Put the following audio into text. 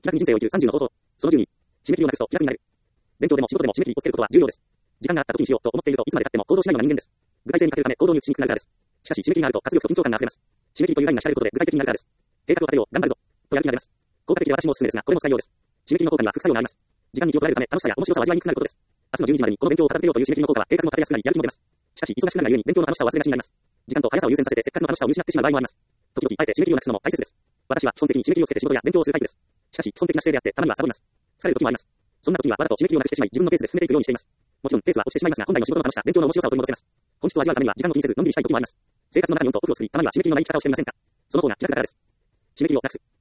気楽に人生を生きる30の方法。その12。締め切りをなくすと気楽になる。勉強でも仕事でも締め切りをつけることは重要です。時間があった時にしようと思っているといつまで経っても行動しないような人間です。具体性に欠けるため行動に移しにくくなるからです。しかし締め切りがあると活力と緊張感が溢れます。締め切りというラインが引かれることで具体的になるからです。計画を立てよう、頑張るぞ。とやる気が出ます。効果的で私もおすすめですが、これも使いようです。締め切りの効果には副作用があります。時間に気を取られるため楽しさや面白さを味わいにくくなることです。明日の12時までにこの勉強を片付けようという締め切りの効果は計画も立てやすくなりやる気も出ます。しかし忙しくなるがゆえに勉強の楽しさを忘れがちになります。時間と速さを優先させてせっかくの楽しさを見失ってしまう場合もあります。時々あえて締め切りをなくすのも大切です。私は基本的に締め切りをつけて仕事や勉強をするタイプです。しかし基本的な姿勢であってたまにはサボります。疲れる時もあります。そんな時にはわざと締め切りをなくしてしまい自分のペースで進めていくようにしています。もちろんペースは落ちてしまいますが本来の仕事の楽しさ、勉強の面白さを取り戻せます。本質を味わうためには時間を気にせずのんびりしたい時もあります。生活の中にオンとオフを作り、たまには締め切りのない生き方をしてみませんか。その方が気楽だからです。締め切りをなくす。